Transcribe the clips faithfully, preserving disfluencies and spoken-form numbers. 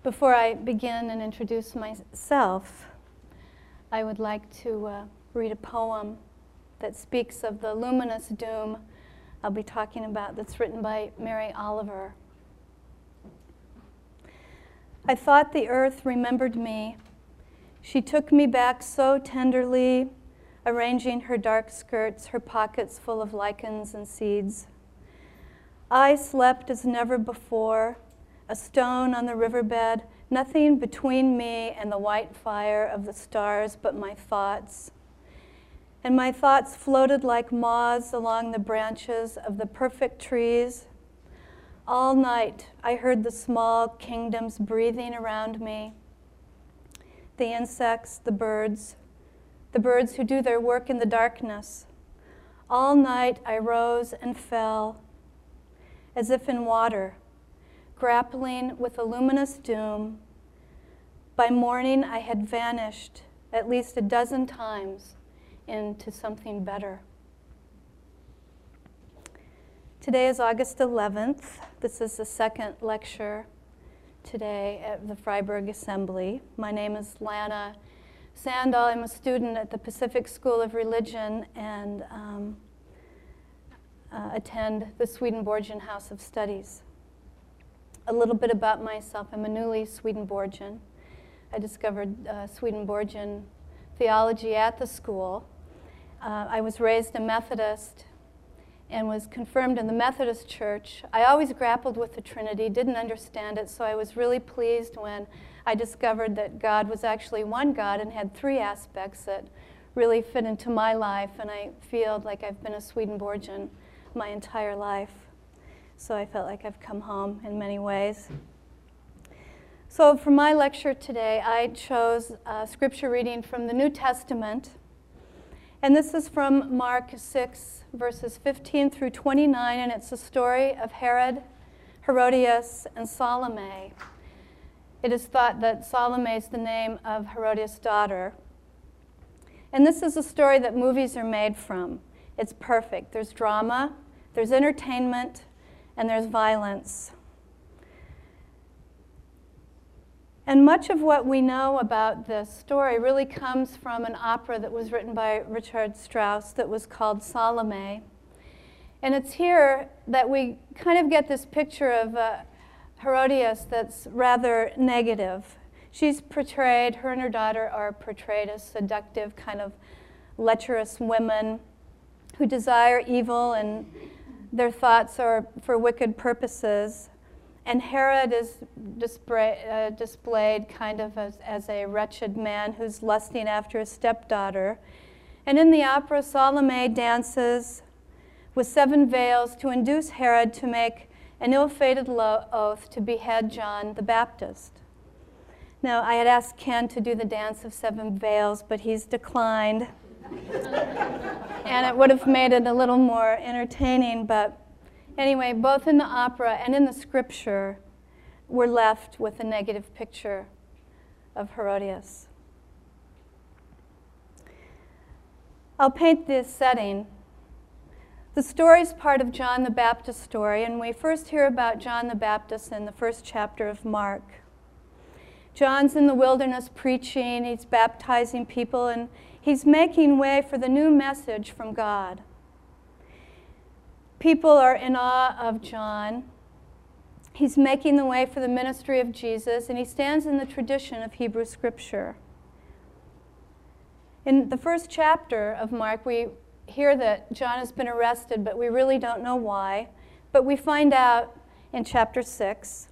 Before I begin and introduce myself, I would like to uh, read a poem that speaks of the luminous doom I'll be talking about, that's written by Mary Oliver. I thought the earth remembered me. She took me back so tenderly, arranging her dark skirts, her pockets full of lichens and seeds. I slept as never before, a stone on the riverbed, nothing between me and the white fire of the stars but my thoughts. And my thoughts floated like moths along the branches of the perfect trees. All night I heard the small kingdoms breathing around me. The insects, the birds, the birds who do their work in the darkness. All night I rose and fell, as if in water, grappling with a luminous doom. By morning I had vanished at least a dozen times into something better. Today is August eleventh. This is the second lecture today at the Freiburg Assembly. My name is Lana Sandall. I'm a student at the Pacific School of Religion and um, uh, attend the Swedenborgian House of Studies. A little bit about myself. I'm a newly Swedenborgian. I discovered uh, Swedenborgian theology at the school. Uh, I was raised a Methodist and was confirmed in the Methodist Church. I always grappled with the Trinity, didn't understand it, so I was really pleased when I discovered that God was actually one God and had three aspects that really fit into my life, and I feel like I've been a Swedenborgian my entire life. So I felt like I've come home in many ways. So for my lecture today, I chose a scripture reading from the New Testament. And this is from Mark six, verses fifteen through twenty-nine, and it's a story of Herod, Herodias, and Salome. It is thought that Salome is the name of Herodias' daughter. And this is a story that movies are made from. It's perfect. There's drama, there's entertainment, and there's violence. And much of what we know about this story really comes from an opera that was written by Richard Strauss that was called Salome. And it's here that we kind of get this picture of uh, Herodias that's rather negative. She's portrayed, her and her daughter are portrayed as seductive, kind of lecherous women who desire evil and their thoughts are for wicked purposes. And Herod is display, uh, displayed kind of as, as a wretched man who's lusting after his stepdaughter. And in the opera, Salome dances with seven veils to induce Herod to make an ill-fated lo- oath to behead John the Baptist. Now, I had asked Ken to do the dance of seven veils, but he's declined. And it would have made it a little more entertaining, but anyway, both in the opera and in the scripture, we're left with a negative picture of Herodias. I'll paint this setting. The story is part of John the Baptist story, and we first hear about John the Baptist in the first chapter of Mark. John's in the wilderness preaching, he's baptizing people, and he's making way for the new message from God. People are in awe of John. He's making the way for the ministry of Jesus, and he stands in the tradition of Hebrew Scripture. In the first chapter of Mark, we hear that John has been arrested, but we really don't know why. But we find out in chapter six.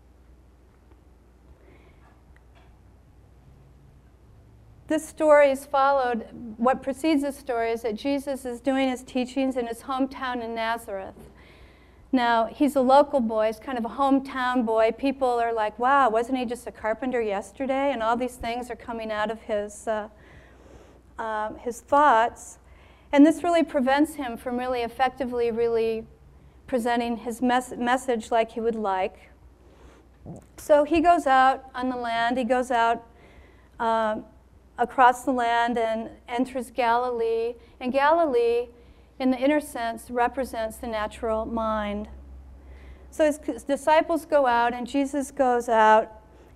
This story is followed, what precedes this story is that Jesus is doing his teachings in his hometown in Nazareth. Now, he's a local boy, he's kind of a hometown boy. People are like, wow, wasn't he just a carpenter yesterday? And all these things are coming out of his, uh, uh, his thoughts. And this really prevents him from really effectively really presenting his mes- message like he would like. So he goes out on the land, he goes out uh, across the land and enters Galilee. And Galilee, in the inner sense, represents the natural mind. So his disciples go out, and Jesus goes out,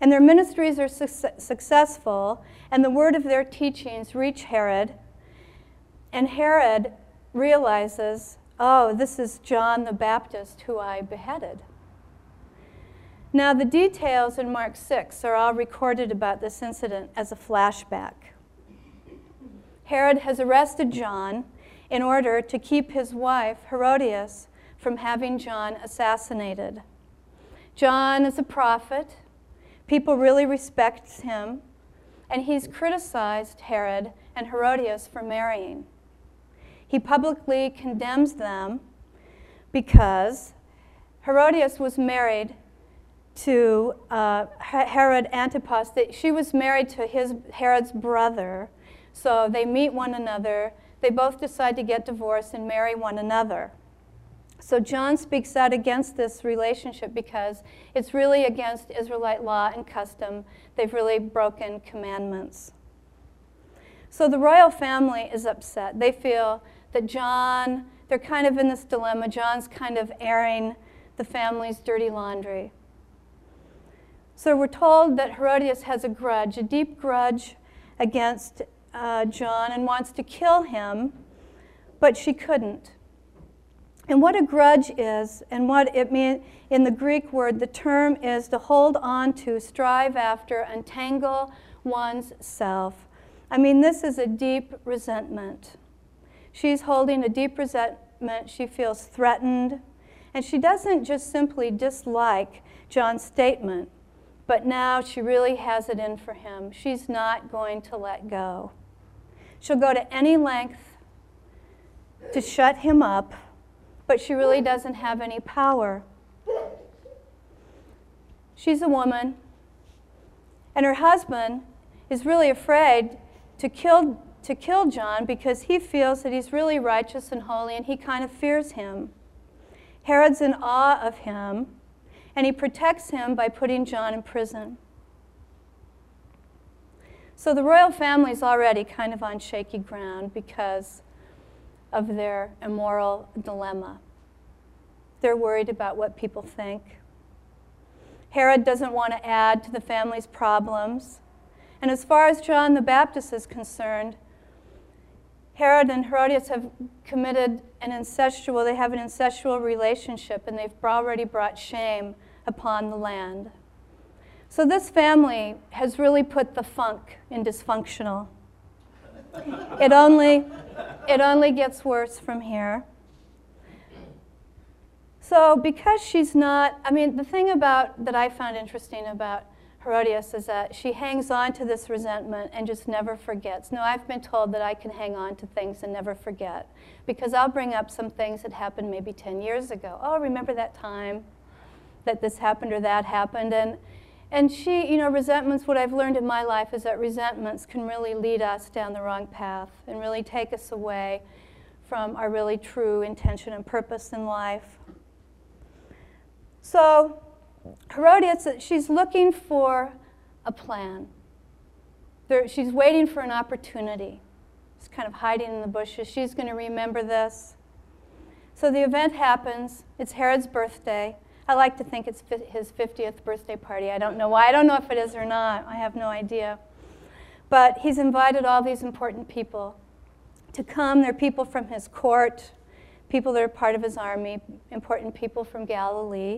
And their ministries are su successful, and the word of their teachings reach Herod. And Herod realizes, oh, this is John the Baptist who I beheaded. Now, the details in Mark six are all recorded about this incident as a flashback. Herod has arrested John in order to keep his wife, Herodias, from having John assassinated. John is a prophet. People really respect him, and he's criticized Herod and Herodias for marrying. He publicly condemns them because Herodias was married to uh, Herod Antipas. She was married to his Herod's brother, so they meet one another. They both decide to get divorced and marry one another. So John speaks out against this relationship because it's really against Israelite law and custom. They've really broken commandments. So the royal family is upset. They feel that John, they're kind of in this dilemma. John's kind of airing the family's dirty laundry. So we're told that Herodias has a grudge, a deep grudge against uh, John, and wants to kill him, but she couldn't. And what a grudge is, and what it means in the Greek word, the term is to hold on to, strive after, untangle one's self. I mean, this is a deep resentment. She's holding a deep resentment. She feels threatened. And she doesn't just simply dislike John's statement, but now she really has it in for him. She's not going to let go. She'll go to any length to shut him up, but she really doesn't have any power. She's a woman, and her husband is really afraid to kill, to kill John because he feels that he's really righteous and holy, and he kind of fears him. Herod's in awe of him, and he protects him by putting John in prison. So the royal family is already kind of on shaky ground because of their immoral dilemma. They're worried about what people think. Herod doesn't want to add to the family's problems. And as far as John the Baptist is concerned, Herod and Herodias have committed an incestual, they have an incestual relationship, and they've already brought shame upon the land. So this family has really put the funk in dysfunctional. It only, it only gets worse from here. So because she's not, I mean, the thing about that I found interesting about Herodias is that she hangs on to this resentment and just never forgets. No, I've been told that I can hang on to things and never forget because I'll bring up some things that happened maybe ten years ago. Oh, remember that time that this happened or that happened? And, and she, you know, resentments, what I've learned in my life is that resentments can really lead us down the wrong path and really take us away from our really true intention and purpose in life. So Herodias, she's looking for a plan. There, she's waiting for an opportunity. She's kind of hiding in the bushes. She's going to remember this. So the event happens. It's Herod's birthday. I like to think it's his fiftieth birthday party. I don't know why. I don't know if it is or not. I have no idea. But he's invited all these important people to come. They're people from his court, people that are part of his army, important people from Galilee.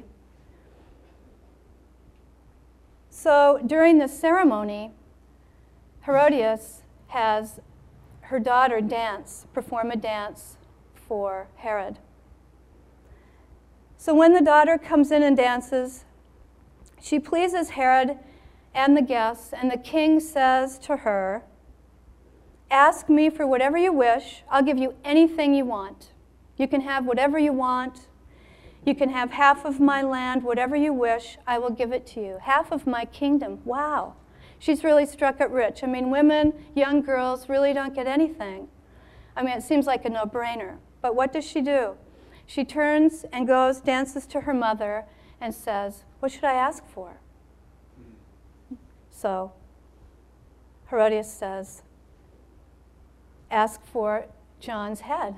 So during the ceremony, Herodias has her daughter dance, perform a dance for Herod. So when the daughter comes in and dances, she pleases Herod and the guests, and the king says to her, "Ask me for whatever you wish. I'll give you anything you want. You can have whatever you want. You can have half of my land, whatever you wish, I will give it to you. Half of my kingdom." Wow. She's really struck it rich. I mean, women, young girls really don't get anything. I mean, it seems like a no-brainer. But what does she do? She turns and goes, dances to her mother, and says, "What should I ask for?" So Herodias says, "Ask for John's head."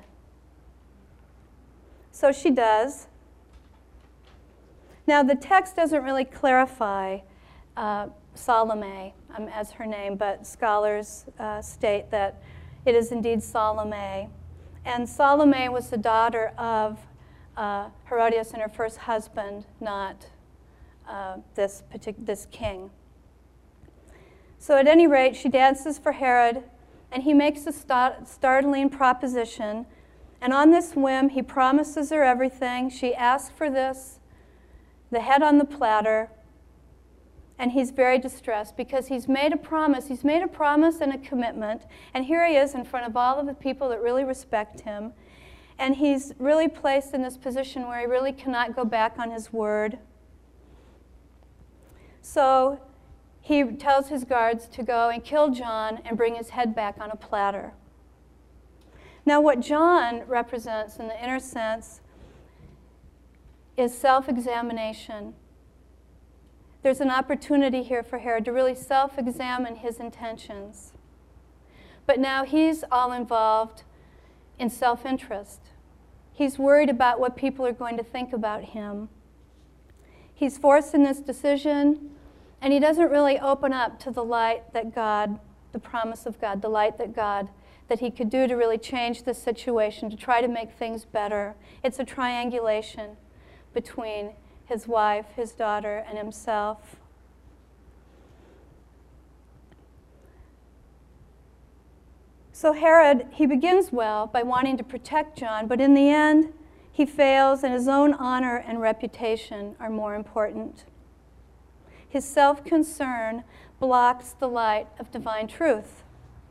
So she does. Now, the text doesn't really clarify uh, Salome um, as her name, but scholars uh, state that it is indeed Salome. And Salome was the daughter of uh, Herodias and her first husband, not uh, this, partic- this king. So at any rate, she dances for Herod, and he makes a st- startling proposition. And on this whim, he promises her everything. She asks for this, the head on the platter, and he's very distressed because he's made a promise. He's made a promise and a commitment, and here he is in front of all of the people that really respect him, and he's really placed in this position where he really cannot go back on his word. So he tells his guards to go and kill John and bring his head back on a platter. Now, what John represents in the inner sense is self-examination. There's an opportunity here for Herod to really self-examine his intentions. But now he's all involved in self-interest. He's worried about what people are going to think about him. He's forced in this decision, and he doesn't really open up to the light that God, the promise of God, the light that God, that he could do to really change the situation, to try to make things better. It's a triangulation between his wife, his daughter, and himself. So Herod, he begins well by wanting to protect John, but in the end, he fails, and his own honor and reputation are more important. His self-concern blocks the light of divine truth.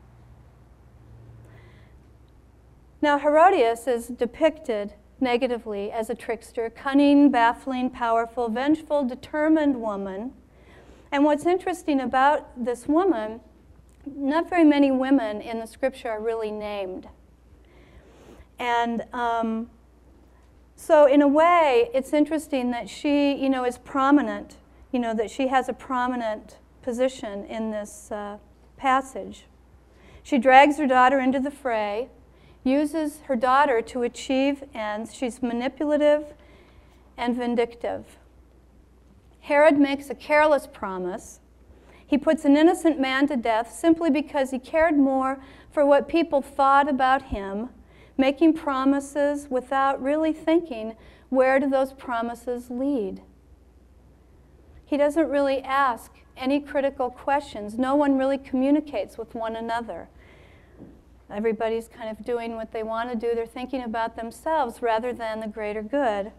Now, Herodias is depicted negatively as a trickster, cunning, baffling, powerful, vengeful, determined woman. And what's interesting about this woman, not very many women in the scripture are really named. And um, so in a way, it's interesting that she, you know, is prominent, you know, that she has a prominent position in this uh, passage. She drags her daughter into the fray, uses her daughter to achieve ends. She's manipulative and vindictive. Herod makes a careless promise. He puts an innocent man to death simply because he cared more for what people thought about him, making promises without really thinking, where do those promises lead? He doesn't really ask any critical questions. No one really communicates with one another. Everybody's kind of doing what they want to do. They're thinking about themselves rather than the greater good.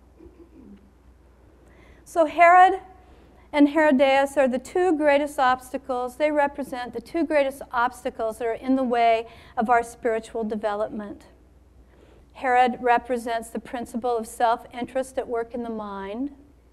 So Herod and Herodias are the two greatest obstacles. They represent the two greatest obstacles that are in the way of our spiritual development. Herod represents the principle of self-interest at work in the mind.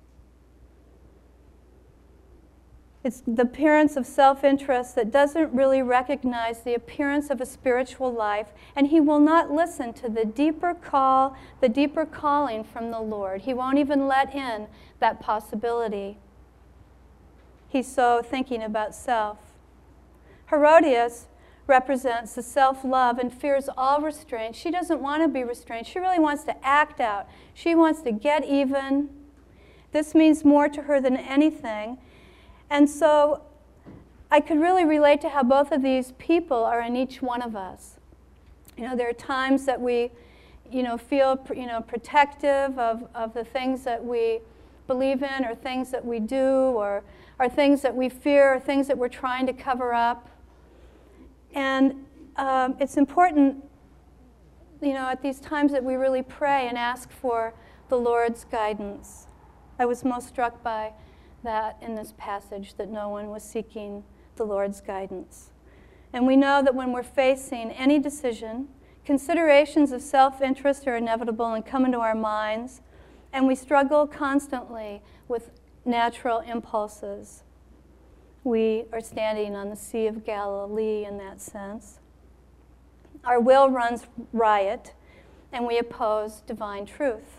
It's the appearance of self-interest that doesn't really recognize the appearance of a spiritual life, and he will not listen to the deeper call, the deeper calling from the Lord. He won't even let in that possibility. He's so thinking about self. Herodias represents the self-love and fears all restraint. She doesn't want to be restrained. She really wants to act out. She wants to get even. This means more to her than anything. And so I could really relate to how both of these people are in each one of us. You know, there are times that we, you know, feel, you know, protective of, of the things that we believe in, or things that we do, or, or things that we fear, or things that we're trying to cover up. And um, it's important, you know, at these times that we really pray and ask for the Lord's guidance. I was most struck by that in this passage, that no one was seeking the Lord's guidance. And we know that when we're facing any decision, considerations of self-interest are inevitable and come into our minds, and we struggle constantly with natural impulses. We are standing on the Sea of Galilee in that sense. Our will runs riot, and we oppose divine truth.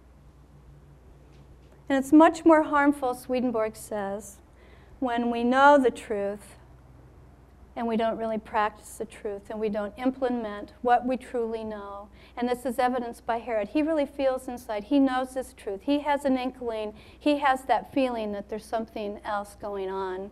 And it's much more harmful, Swedenborg says, when we know the truth and we don't really practice the truth, and we don't implement what we truly know. And this is evidenced by Herod. He really feels inside. He knows this truth. He has an inkling. He has that feeling that there's something else going on.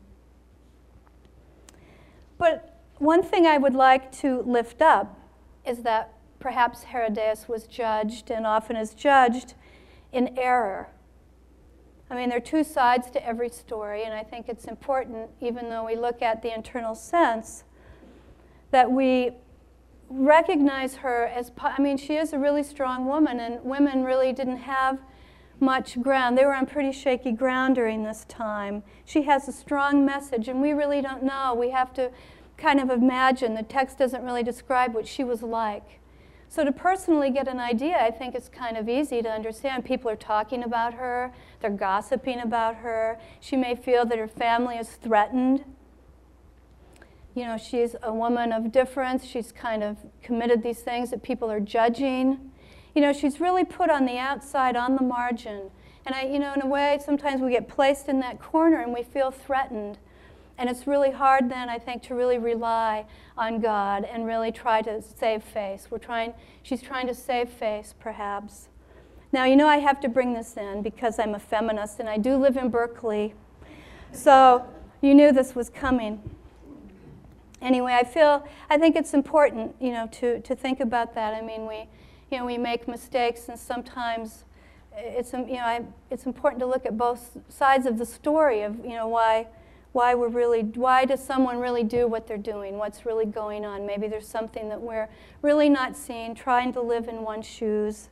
But one thing I would like to lift up is that perhaps Herodias was judged, and often is judged, in error. I mean, there are two sides to every story, and I think it's important, even though we look at the internal sense, that we recognize her as, I mean, she is a really strong woman, and women really didn't have much ground. They were on pretty shaky ground during this time. She has a strong message, and we really don't know. We have to kind of imagine. The text doesn't really describe what she was like. So to personally get an idea, I think it's kind of easy to understand. People are talking about her. They're gossiping about her. She may feel that her family is threatened. You know, she's a woman of difference. She's kind of committed these things that people are judging. You know, she's really put on the outside, on the margin. And I, you know, in a way, sometimes we get placed in that corner and we feel threatened. And it's really hard then, I think, to really rely on God and really try to save face. We're trying, she's trying to save face, perhaps. Now, you know I have to bring this in because I'm a feminist and I do live in Berkeley. So you knew this was coming. Anyway, I feel, I think it's important, you know, to, to think about that. I mean, we, you know, we make mistakes, and sometimes it's, you know, I, it's important to look at both sides of the story of, you know, why, why we're really, why does someone really do what they're doing? What's really going on? Maybe there's something that we're really not seeing, trying to live in one's shoes.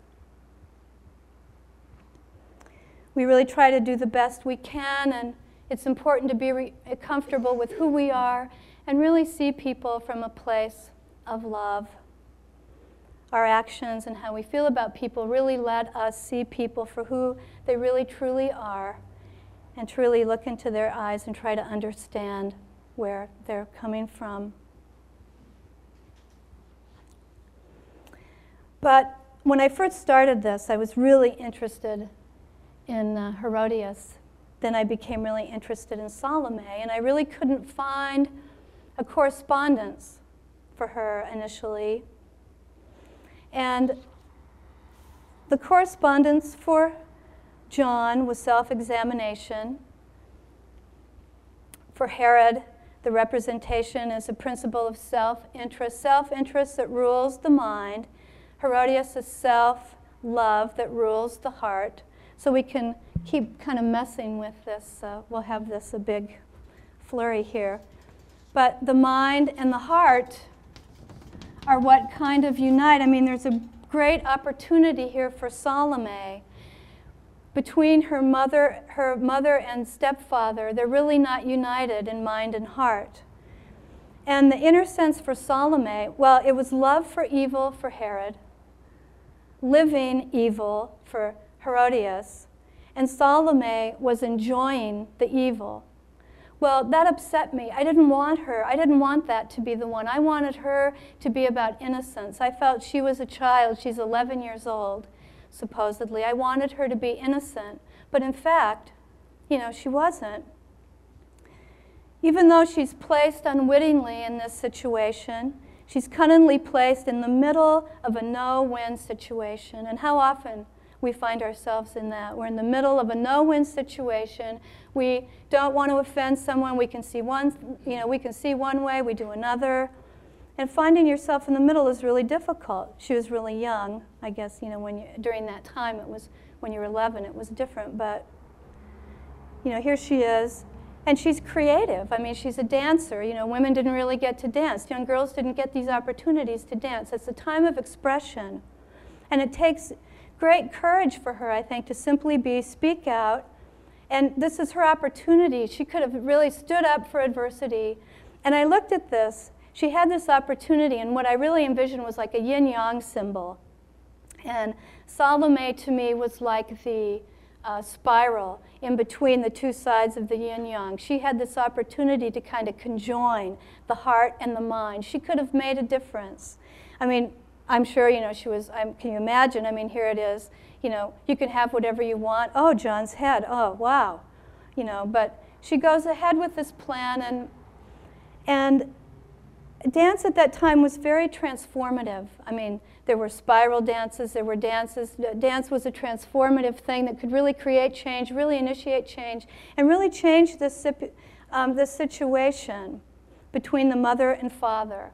We really try to do the best we can, and it's important to be re- comfortable with who we are and really see people from a place of love. Our actions and how we feel about people really let us see people for who they really truly are, and truly look into their eyes and try to understand where they're coming from. But when I first started this, I was really interested in uh, Herodias. Then I became really interested in Salome, and I really couldn't find a correspondence for her initially. And the correspondence for John was self-examination. For Herod, the representation is a principle of self-interest, self-interest that rules the mind. Herodias is self-love that rules the heart. So we can keep kind of messing with this. Uh, we'll have this a big flurry here. But the mind and the heart are what kind of unite. I mean, there's a great opportunity here for Salome. Between her mother, her mother and stepfather, they're really not united in mind and heart. And the inner sense for Salome, well, it was love for evil for Herod, living evil for Herodias, and Salome was enjoying the evil. Well, that upset me. I didn't want her. I didn't want that to be the one. I wanted her to be about innocence. I felt she was a child. She's eleven years old, supposedly. I wanted her to be innocent. But in fact, you know, she wasn't. Even though she's placed unwittingly in this situation, she's cunningly placed in the middle of a no-win situation. And how often we find ourselves in that. We're in the middle of a no-win situation. We don't want to offend someone. We can see one, you know, we can see one way, we do another. And finding yourself in the middle is really difficult. She was really young. I guess, you know, when you, during that time, it was, when you were eleven, it was different. But, you know, here she is. And she's creative. I mean, she's a dancer. You know, women didn't really get to dance. Young girls didn't get these opportunities to dance. It's a time of expression. And it takes great courage for her, I think, to simply be, speak out. And this is her opportunity. She could have really stood up for adversity. And I looked at this. She had this opportunity, and what I really envisioned was like a yin-yang symbol. And Salome, to me, was like the uh, spiral in between the two sides of the yin-yang. She had this opportunity to kind of conjoin the heart and the mind. She could have made a difference. I mean, I'm sure, you know, she was, I'm, can you imagine? I mean, here it is. You know, you can have whatever you want. Oh, John's head. Oh, wow. You know, but she goes ahead with this plan, and, and dance at that time was very transformative. I mean, there were spiral dances, there were dances. Dance was a transformative thing that could really create change, really initiate change, and really change this, um, this situation between the mother and father.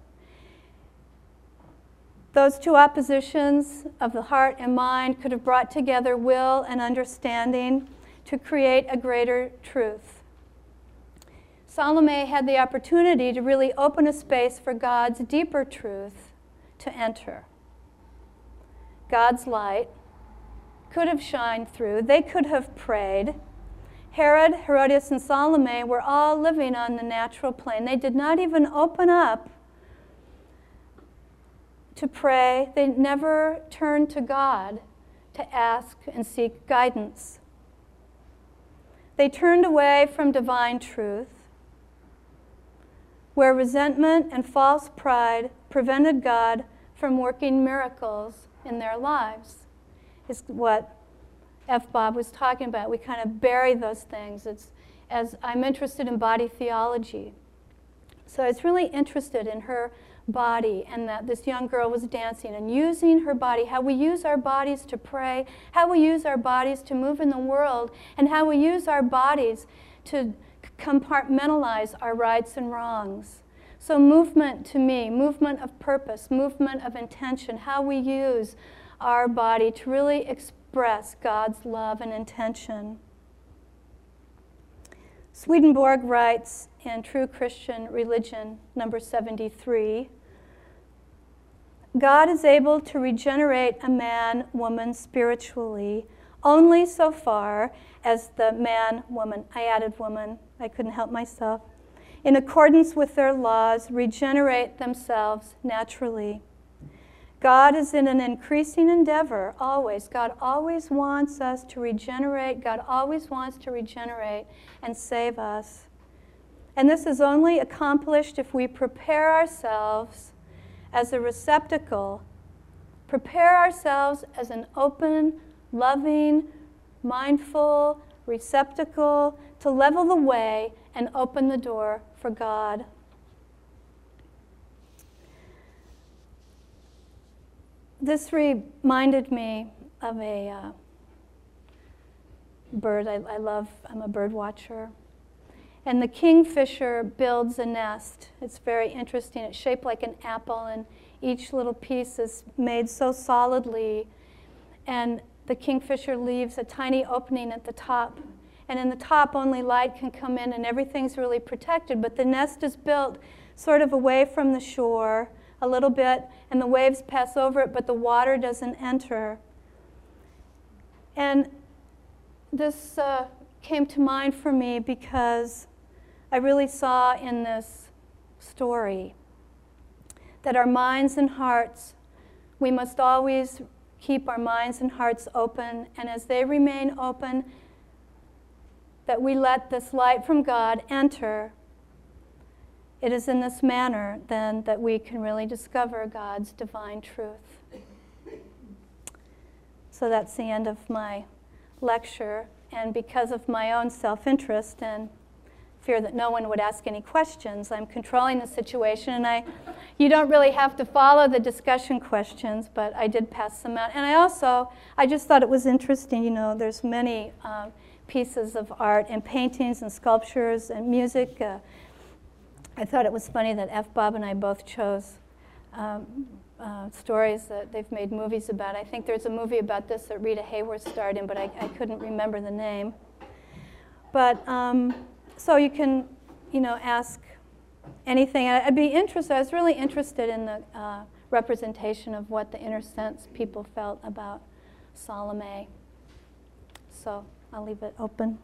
Those two oppositions of the heart and mind could have brought together will and understanding to create a greater truth. Salome had the opportunity to really open a space for God's deeper truth to enter. God's light could have shined through. They could have prayed. Herod, Herodias, and Salome were all living on the natural plane. They did not even open up to pray. They never turned to God to ask and seek guidance. They turned away from divine truth, where resentment and false pride prevented God from working miracles in their lives, is what F. Bob was talking about. We kind of bury those things. It's, as I'm interested in body theology. So I was really interested in her body, and that this young girl was dancing and using her body, how we use our bodies to pray, how we use our bodies to move in the world, and how we use our bodies to compartmentalize our rights and wrongs. So movement to me, movement of purpose, movement of intention, how we use our body to really express God's love and intention. Swedenborg writes in True Christian Religion, number seventy-three, God is able to regenerate a man, woman spiritually only so far as the man, woman, I added woman, I couldn't help myself, in accordance with their laws, regenerate themselves naturally. God is in an increasing endeavor, always. God always wants us to regenerate. God always wants to regenerate and save us. And this is only accomplished if we prepare ourselves as a receptacle, prepare ourselves as an open, loving, mindful receptacle to level the way and open the door for God. This reminded me of a uh, bird. I, I love, I'm a bird watcher. And the kingfisher builds a nest. It's very interesting. It's shaped like an apple, and each little piece is made so solidly. And the kingfisher leaves a tiny opening at the top. And in the top, only light can come in, and everything's really protected. But the nest is built sort of away from the shore a little bit, and the waves pass over it, but the water doesn't enter. And this uh, came to mind for me because I really saw in this story that our minds and hearts, we must always keep our minds and hearts open, and as they remain open, that we let this light from God enter. It is in this manner, then, that we can really discover God's divine truth. So that's the end of my lecture, and because of my own self-interest and fear that no one would ask any questions, I'm controlling the situation, and I, you don't really have to follow the discussion questions, but I did pass them out. And I also, I just thought it was interesting, you know, there's many uh, pieces of art and paintings and sculptures and music. Uh, I thought it was funny that F. Bob and I both chose um, uh, stories that they've made movies about. I think there's a movie about this that Rita Hayworth starred in, but I, I couldn't remember the name. But um, so you can, you know, ask anything. I'd be interested, I was really interested in the uh, representation of what the inner sense people felt about Salome. So I'll leave it open.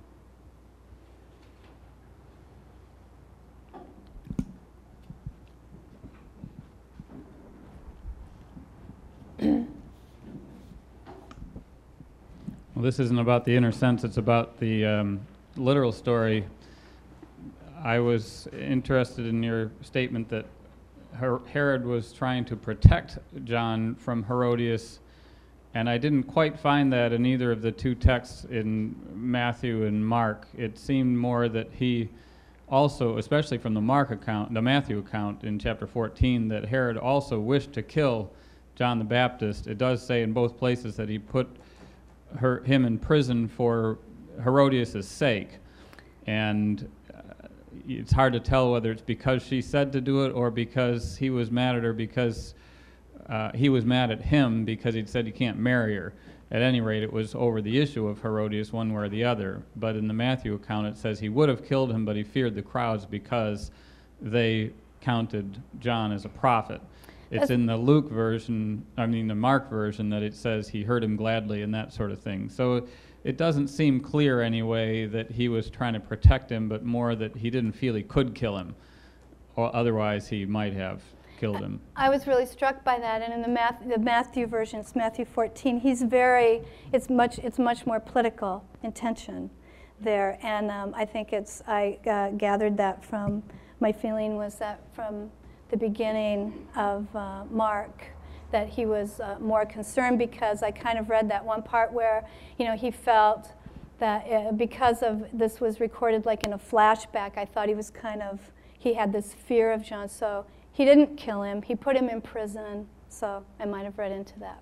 Well, this isn't about the inner sense, it's about the um, literal story. I was interested in your statement that Her- Herod was trying to protect John from Herodias, and I didn't quite find that in either of the two texts in Matthew and Mark. It seemed more that he also, especially from the Mark account, the Matthew account in chapter fourteen, that Herod also wished to kill John the Baptist. It does say in both places that he put her, him in prison for Herodias' sake. And uh, it's hard to tell whether it's because she said to do it or because he was mad at her because uh, he was mad at him because he'd said he can't marry her. At any rate, it was over the issue of Herodias one way or the other. But in the Matthew account, it says he would have killed him, but he feared the crowds because they counted John as a prophet. It's in the Luke version, I mean the Mark version, that it says he heard him gladly and that sort of thing. So it doesn't seem clear anyway that he was trying to protect him, but more that he didn't feel he could kill him, or otherwise he might have killed him. I was really struck by that, and in the, Math, the Matthew version, it's Matthew fourteen. He's very, it's much, it's much more political intention there, and um, I think it's. I uh, gathered that from my feeling was that from the beginning of uh, Mark, that he was uh, more concerned because I kind of read that one part where, you know, he felt that uh, because of this was recorded like in a flashback. I thought he was kind of he had this fear of John, so. He didn't kill him. He put him in prison. So I might have read into that.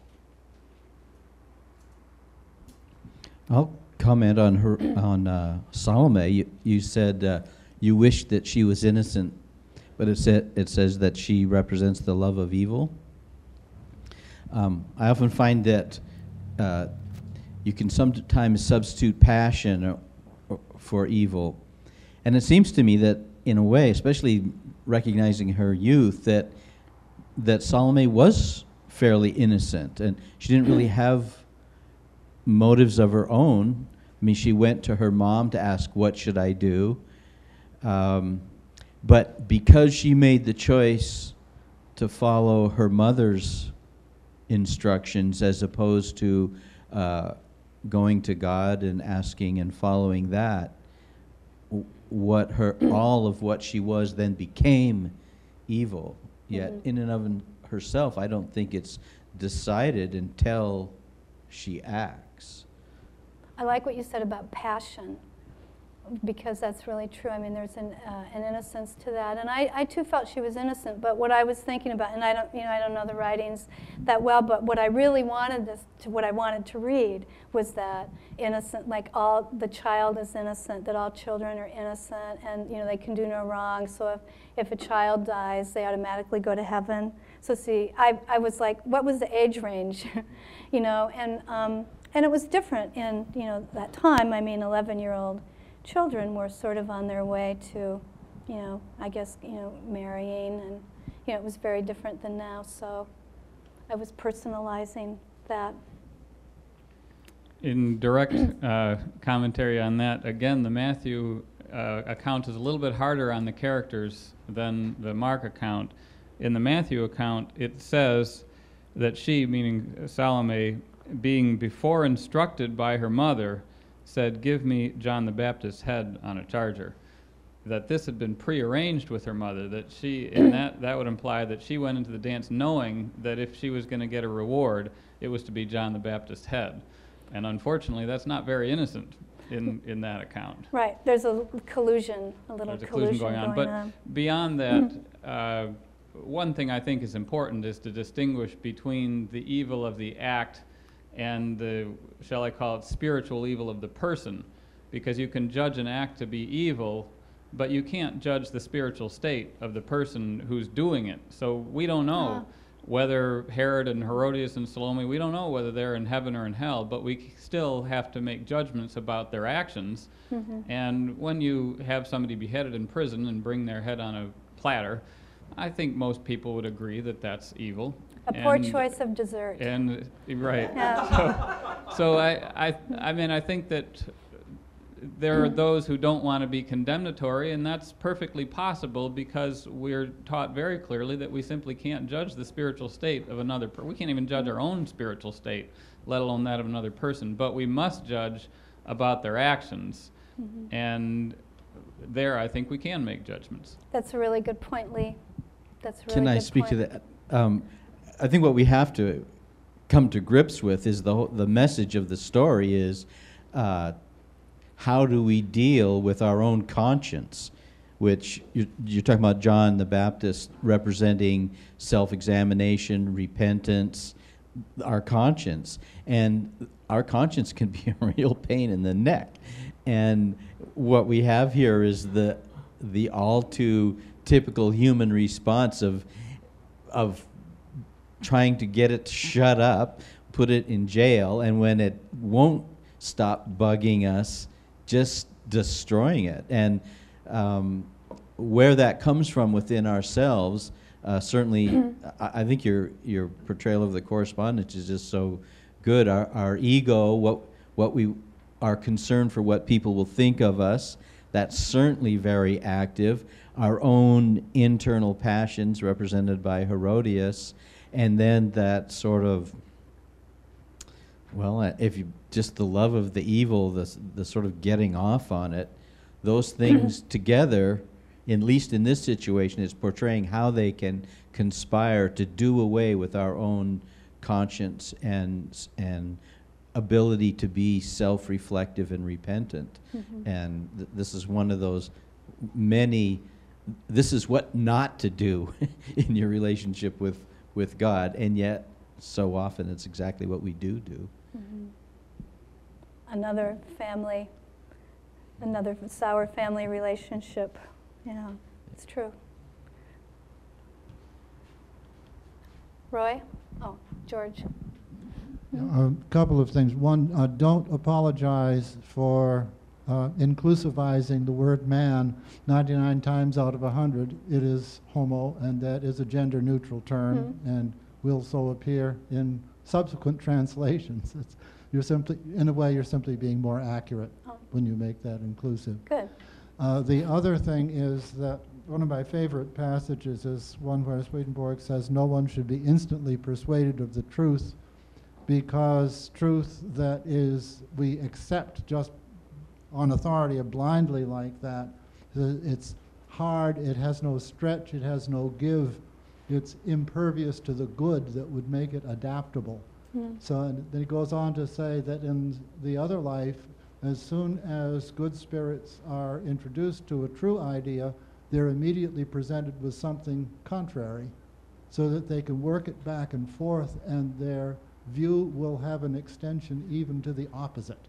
I'll comment on her on uh, Salome. You, you said uh, you wished that she was innocent, but it said it says that she represents the love of evil. Um, I often find that uh, you can sometimes substitute passion or, or for evil, and it seems to me that in a way, especially recognizing her youth, that that Salome was fairly innocent, and she didn't really have motives of her own. I mean, she went to her mom to ask, what should I do? Um, but because she made the choice to follow her mother's instructions as opposed to uh, going to God and asking and following that, what her all of what she was then became evil. Yet mm-hmm. in and of herself, I don't think it's decided until she acts. I like what you said about passion, because that's really true. I mean, there's an uh, an innocence to that, and I, I too felt she was innocent. But what I was thinking about, and I don't you know I don't know the writings that well, but what I really wanted this to what I wanted to read was that innocent, like all the child is innocent, that all children are innocent, and you know they can do no wrong. So if if a child dies, they automatically go to heaven. So see, I I was like, what was the age range, you know, and um and it was different in you know that time. I mean, eleven-year-old. Children were sort of on their way to, you know, I guess, you know, marrying, and, you know, it was very different than now, so I was personalizing that. In direct uh, commentary on that, again, the Matthew uh, account is a little bit harder on the characters than the Mark account. In the Matthew account, it says that she, meaning Salome, being before instructed by her mother, said, give me John the Baptist's head on a charger. That this had been prearranged with her mother, that she, and that, that would imply that she went into the dance knowing that if she was going to get a reward, it was to be John the Baptist's head. And unfortunately, that's not very innocent in, in that account. Right, there's a collusion, a little There's a collusion, collusion going on. going But on. beyond that, uh, one thing I think is important is to distinguish between the evil of the act and the, shall I call it, spiritual evil of the person, because you can judge an act to be evil, but you can't judge the spiritual state of the person who's doing it. So we don't know uh. whether Herod and Herodias and Salome, we don't know whether they're in heaven or in hell, but we still have to make judgments about their actions. Mm-hmm. And when you have somebody beheaded in prison and bring their head on a platter, I think most people would agree that that's evil. A poor and, choice of dessert. And right. Yeah. So, so I, I, I mean, I think that there are those who don't want to be condemnatory, and that's perfectly possible because we're taught very clearly that we simply can't judge the spiritual state of another person. We can't even judge our own spiritual state, let alone that of another person. But we must judge about their actions, mm-hmm. and there I think we can make judgments. That's a really good point, Lee. That's a really Can good I speak point. to that? Um, I think what we have to come to grips with is the whole, the message of the story is uh, how do we deal with our own conscience which you're, you're talking about John the Baptist representing self-examination, repentance, our conscience. And our conscience can be a real pain in the neck. And what we have here is the the all too typical human response of of trying to get it to shut up, put it in jail, and when it won't stop bugging us, just destroying it. And um, where that comes from within ourselves, uh, certainly, I, I think your your portrayal of the correspondence is just so good. Our, our ego, what what we are concerned for what people will think of us, that's certainly very active. Our own internal passions, represented by Herodias, and then that sort of, well, uh, if you just the love of the evil, the the sort of getting off on it, those things together, at least in this situation, is portraying how they can conspire to do away with our own conscience and and ability to be self-reflective and repentant. Mm-hmm. And th- this is one of those many. This is what not to do in your relationship with with God, and yet so often it's exactly what we do do. Mm-hmm. Another family, another sour family relationship. Yeah, it's true. Roy? Oh, George. A couple of things. One, uh, don't apologize for uh, inclusivizing the word man ninety-nine times out of one hundred. It is homo, and that is a gender-neutral term, mm-hmm. and will so appear in subsequent translations. It's, you're simply, in a way, you're simply being more accurate oh. when you make that inclusive. Good. Uh, the other thing is that one of my favorite passages is one where Swedenborg says, "No one should be instantly persuaded of the truth, because truth that is we accept just on authority or blindly like that, it's hard, it has no stretch, it has no give, it's impervious to the good that would make it adaptable." Mm. So and then he goes on to say that in the other life, as soon as good spirits are introduced to a true idea, they're immediately presented with something contrary, so that they can work it back and forth, and their view will have an extension even to the opposite.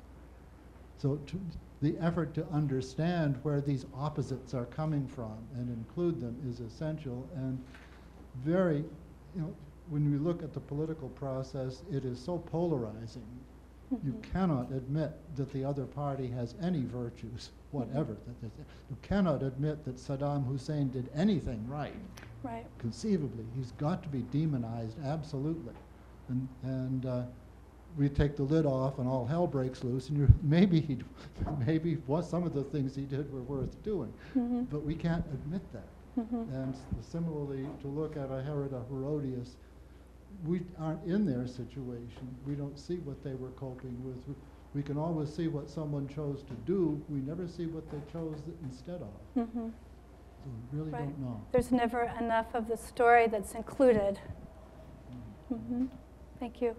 So to the effort to understand where these opposites are coming from and include them is essential, and very, you know, when we look at the political process, it is so polarizing. Mm-hmm. You cannot admit that the other party has any virtues, whatever. Mm-hmm. You cannot admit that Saddam Hussein did anything right. Right. Conceivably, he's got to be demonized, absolutely. And, and uh, we take the lid off and all hell breaks loose, and you're, maybe he, maybe what some of the things he did were worth doing, mm-hmm. but we can't admit that. Mm-hmm. And s- similarly, to look at a Herod, a Herodias, we aren't in their situation. We don't see what they were coping with. We, we can always see what someone chose to do. We never see what they chose instead of. Mm-hmm. So we really right. don't know. There's never enough of the story that's included. Mm-hmm. Mm-hmm. Thank you.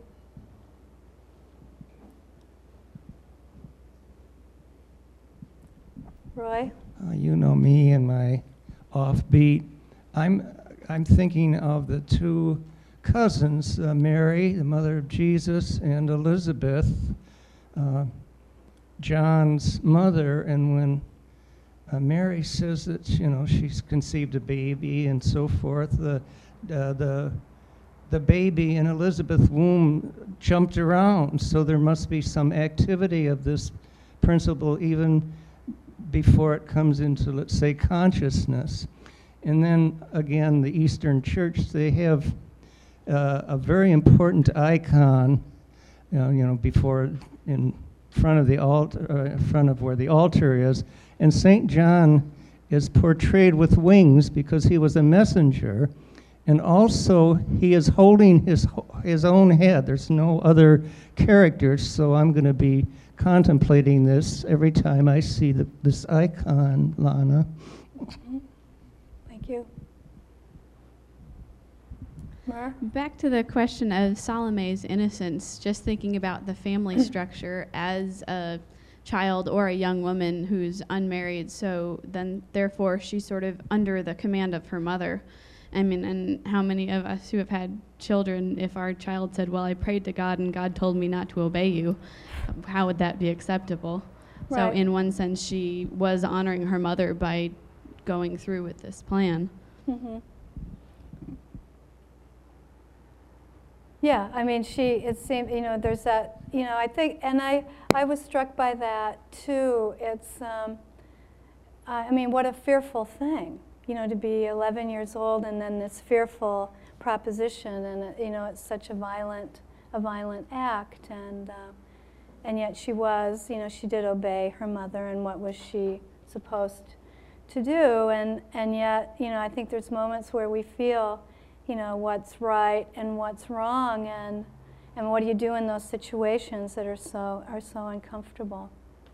Roy? Uh, you know me and my offbeat. I'm I'm thinking of the two cousins, uh, Mary, the mother of Jesus, and Elizabeth, uh, John's mother. And when uh, Mary says that, you know, she's conceived a baby and so forth, the uh, the the baby in Elizabeth's womb jumped around, so there must be some activity of this principle even before it comes into, let's say, consciousness. And then again, the Eastern Church, they have uh, a very important icon, you know, you know, before, in front of the altar, uh, in front of where the altar is, and Saint John is portrayed with wings because he was a messenger. And also, he is holding his his own head. There's no other characters, so I'm going to be contemplating this every time I see the, this icon, Lana. Mm-hmm. Thank you. Mar? Back to the question of Salome's innocence, just thinking about the family structure as a child or a young woman who's unmarried. So then, therefore, she's sort of under the command of her mother. I mean, and how many of us who have had children, if our child said, well, I prayed to God and God told me not to obey you, how would that be acceptable? So Right. in one sense, she was honoring her mother by going through with this plan. Mhm. Yeah, I mean, she, it seemed, you know, there's that, you know, I think, and I, I was struck by that too. It's, um, I mean, what a fearful thing, you know, to be eleven years old and then this fearful proposition, and, it, you know, it's such a violent, a violent act, and, uh, and yet she was, you know, she did obey her mother, and what was she supposed to do, and, and yet, you know, I think there's moments where we feel, you know, what's right and what's wrong, and and what do you do in those situations that are so are so uncomfortable?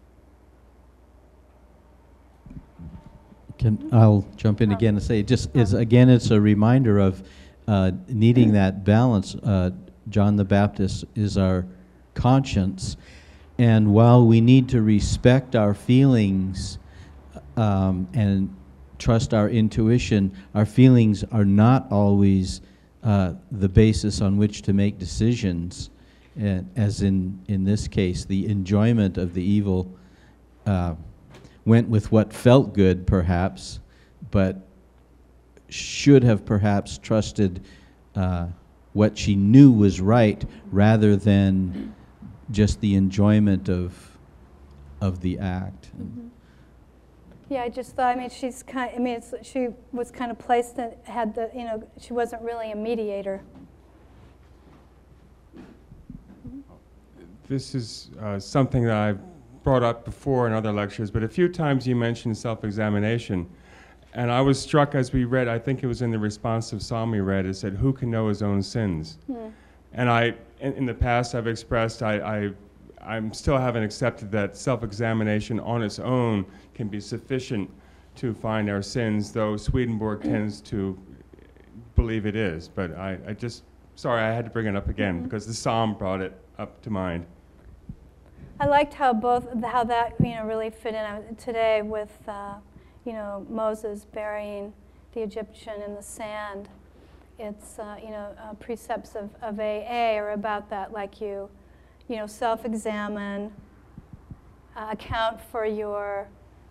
Can, I'll jump in again and say, just is again, it's a reminder of uh, needing that balance. Uh, John the Baptist is our conscience, and while we need to respect our feelings um, and trust our intuition, our feelings are not always uh, the basis on which to make decisions. And as in in this case, the enjoyment of the evil uh, went with what felt good, perhaps, but should have perhaps trusted uh, what she knew was right, rather than just the enjoyment of of the act. Mm-hmm. Yeah, I just thought, I mean, she's kind, I mean, it's, she was kind of placed in, had the, you know, she wasn't really a mediator. This is uh, something that I've brought up before in other lectures, but a few times you mentioned self-examination. And I was struck as we read, I think it was in the responsive psalm we read, it said, who can know his own sins? Hmm. And I, in, in the past, I've expressed, I, I I'm still haven't accepted that self-examination on its own can be sufficient to find our sins, though Swedenborg tends to believe it is. But I, I just, sorry, I had to bring it up again Mm-hmm. because the psalm brought it up to mind. I liked how both, how that, you know, really fit in uh, today with, uh, you know, Moses burying the Egyptian in the sand. It's, uh, you know, uh, precepts of, of A A are about that, like you, you know, self-examine, uh, account for your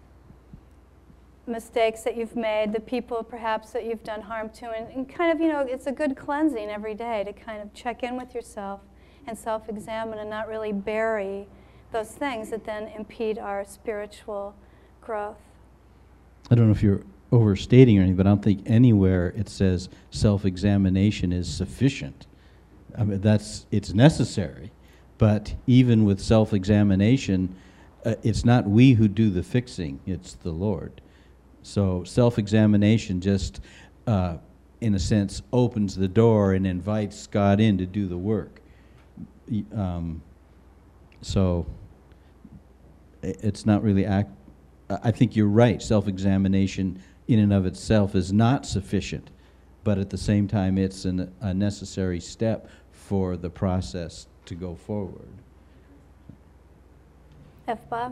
mistakes that you've made, the people perhaps that you've done harm to, and, and kind of, you know, it's a good cleansing every day to kind of check in with yourself and self-examine and not really bury those things that then impede our spiritual growth. I don't know if you're overstating or anything, but I don't think anywhere it says self-examination is sufficient. I mean, that's, it's necessary, but even with self-examination, uh, it's not we who do the fixing, it's the Lord. So self-examination just, uh, in a sense, opens the door and invites God in to do the work. Y- Um, so i- it's not really act. I I think you're right. Self-examination in and of itself is not sufficient, but at the same time, it's an, a necessary step for the process to go forward. F. Bob?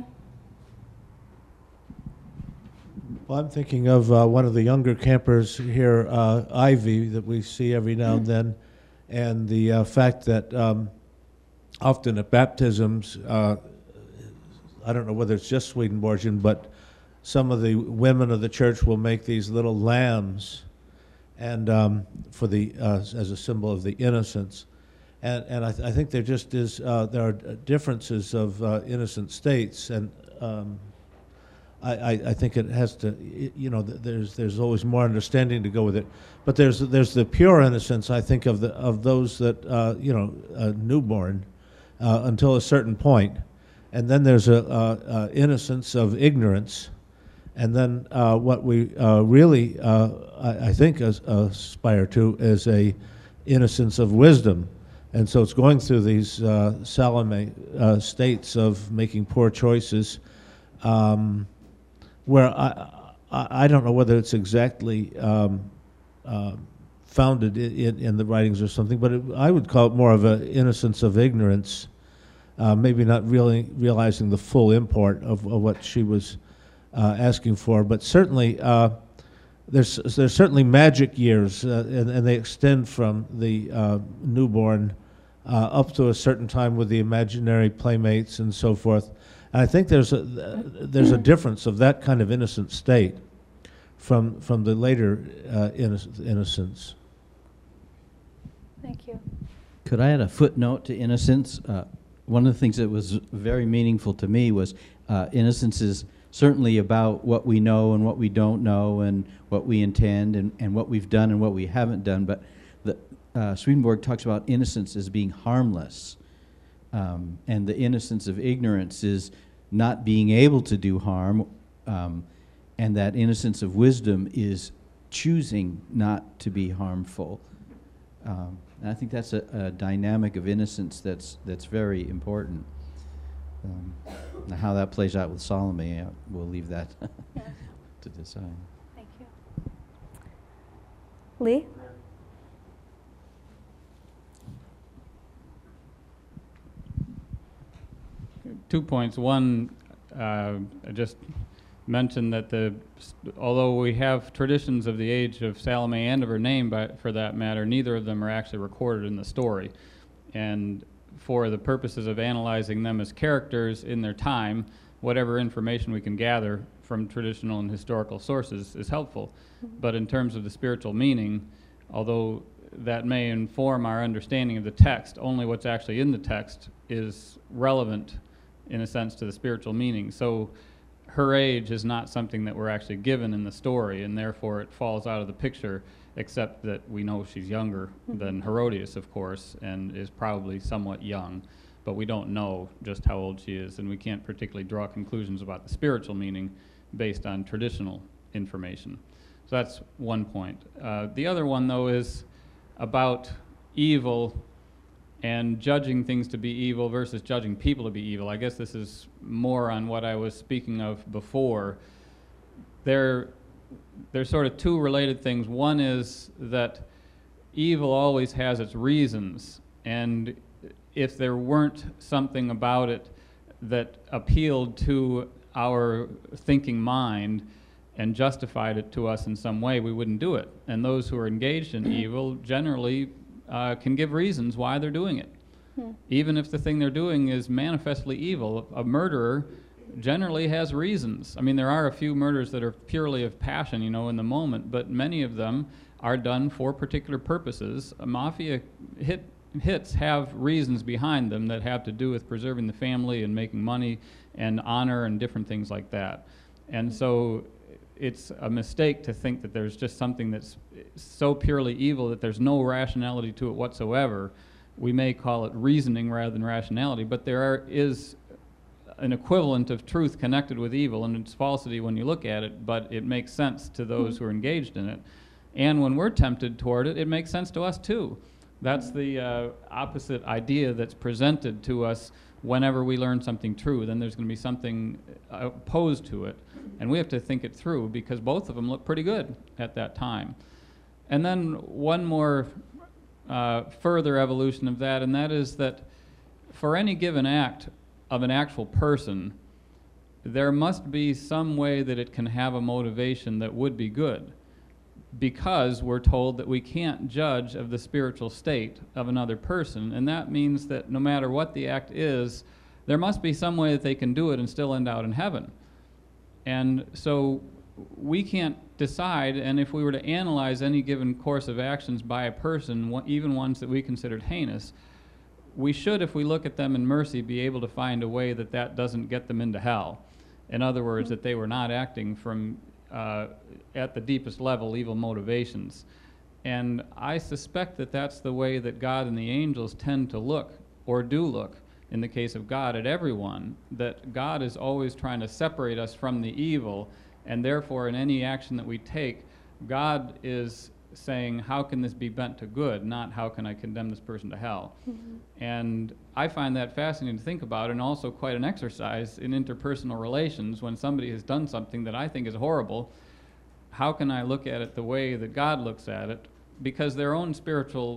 Well, I'm thinking of uh, one of the younger campers here, uh, Ivy, that we see every now and then, and the uh, fact that um, often at baptisms, uh, I don't know whether it's just Swedenborgian, but some of the women of the church will make these little lambs, and um, for the uh, as a symbol of the innocence, and and I, th- I think there just is uh, there are differences of uh, innocent states, and um, I, I, I think it has to, y- you know, th- there's there's always more understanding to go with it, but there's there's the pure innocence, I think, of the of those that uh, you know uh, newborn uh, until a certain point, and then there's a uh, uh, innocence of ignorance, and then uh, what we uh, really uh, I, I think as, aspire to is a innocence of wisdom, and so it's going through these uh, Salome uh, states of making poor choices. Um, where I, I, I don't know whether it's exactly um, uh, founded in, in the writings or something, but it, I would call it more of an innocence of ignorance uh, maybe not really realizing the full import of, of what she was uh, asking for. But certainly, uh, there's there's certainly magic years, uh, and, and they extend from the uh, newborn uh, up to a certain time with the imaginary playmates and so forth. And I think there's a there's a difference of that kind of innocent state from from the later uh, innoc- innocence. Thank you. Could I add a footnote to innocence? Uh, one of the things that was very meaningful to me was uh, innocence is certainly about what we know and what we don't know and what we intend and, and what we've done and what we haven't done. But the, uh, Swedenborg talks about innocence as being harmless. Um, and the innocence of ignorance is not being able to do harm. Um, and that innocence of wisdom is choosing not to be harmful. Um, and I think that's a, a dynamic of innocence that's that's very important. Um, now how that plays out with Salome, uh, we'll leave that Yeah. to decide. Thank you. Lee? Two points. One, uh, I just mentioned that the, although we have traditions of the age of Salome and of her name, but for that matter, neither of them are actually recorded in the story. And for the purposes of analyzing them as characters in their time, whatever information we can gather from traditional and historical sources is helpful. But in terms of the spiritual meaning, although that may inform our understanding of the text, only what's actually in the text is relevant in a sense to the spiritual meaning. So her age is not something that we're actually given in the story, and therefore it falls out of the picture, except that we know she's younger than Herodias, of course, and is probably somewhat young, but we don't know just how old she is, and we can't particularly draw conclusions about the spiritual meaning based on traditional information. So that's one point. Uh, the other one, though, is about evil and judging things to be evil versus judging people to be evil. I guess this is more on what I was speaking of before. There, there's sort of two related things. One is that evil always has its reasons, and if there weren't something about it that appealed to our thinking mind and justified it to us in some way, we wouldn't do it. And those who are engaged in evil generally uh, can give reasons why they're doing it. Hmm. Even if the thing they're doing is manifestly evil. A murderer generally has reasons. I mean, there are a few murders that are purely of passion, you know, in the moment, but many of them are done for particular purposes. A mafia hit, hits have reasons behind them that have to do with preserving the family and making money and honor and different things like that. And so it's a mistake to think that there's just something that's so purely evil that there's no rationality to it whatsoever. We may call it reasoning rather than rationality, but there are, is an equivalent of truth connected with evil, and it's falsity when you look at it, but it makes sense to those who are engaged in it. And when we're tempted toward it, it makes sense to us too. That's the uh, opposite idea that's presented to us whenever we learn something true. Then there's going to be something opposed to it, and we have to think it through because both of them look pretty good at that time. And then one more uh, further evolution of that, and that is that for any given act of an actual person, there must be some way that it can have a motivation that would be good, because we're told that we can't judge of the spiritual state of another person, and that means that no matter what the act is, there must be some way that they can do it and still end out in heaven. And so we can't decide, and if we were to analyze any given course of actions by a person, even ones that we considered heinous, we should, if we look at them in mercy, be able to find a way that that doesn't get them into hell. In other words, that they were not acting from Uh, at the deepest level, evil motivations. And I suspect that that's the way that God and the angels tend to look, or do look, in the case of God, at everyone, that God is always trying to separate us from the evil, and therefore in any action that we take, God is saying, how can this be bent to good, not how can I condemn this person to hell? Mm-hmm. And I find that fascinating to think about, and also quite an exercise in interpersonal relations. When somebody has done something that I think is horrible, how can I look at it the way that God looks at it? Because their own spiritual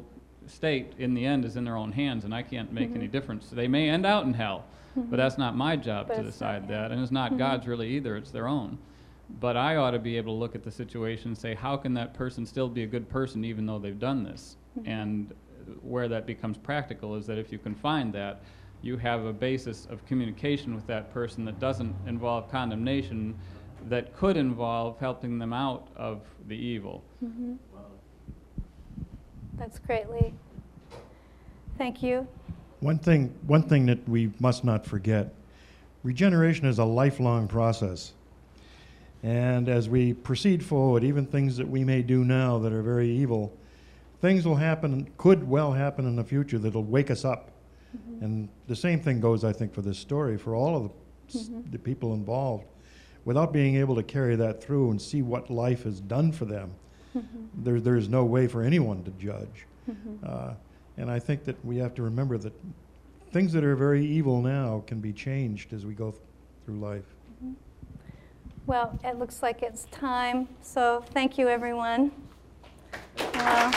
state, in the end, is in their own hands, and I can't make any difference. They may end out in hell, but that's not my job But to it's not- decide that, and it's not God's really either, it's their own. But I ought to be able to look at the situation and say, how can that person still be a good person even though they've done this? And where that becomes practical is that if you can find that, you have a basis of communication with that person that doesn't involve condemnation, that could involve helping them out of the evil. Mhm. That's great, Lee. Thank you. One thing, one thing that we must not forget, regeneration is a lifelong process. And as we proceed forward, even things that we may do now that are very evil, things will happen, could well happen in the future that'll wake us up. Mm-hmm. And the same thing goes, I think, for this story, for all of the, s- Mhm. the people involved. Without being able to carry that through and see what life has done for them, Mhm. there, there's no way for anyone to judge. Mhm. Uh, and I think that we have to remember that things that are very evil now can be changed as we go th- through life. Well, it looks like it's time, so thank you, everyone. Uh,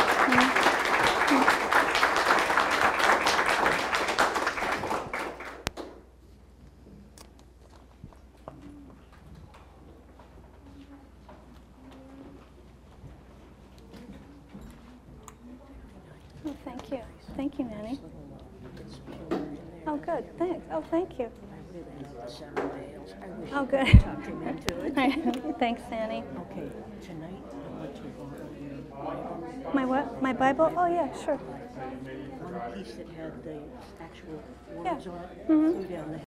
mm. Oh, thank you. Thank you, Manny. Oh, good. Thanks. Oh, thank you. Oh, good. Talk him into it. Thanks, Annie. Okay, tonight I want you to go over your Bible. My what? My Bible? Oh, yeah, sure. One piece that had the actual Yeah. words on it, Mhm. flew down the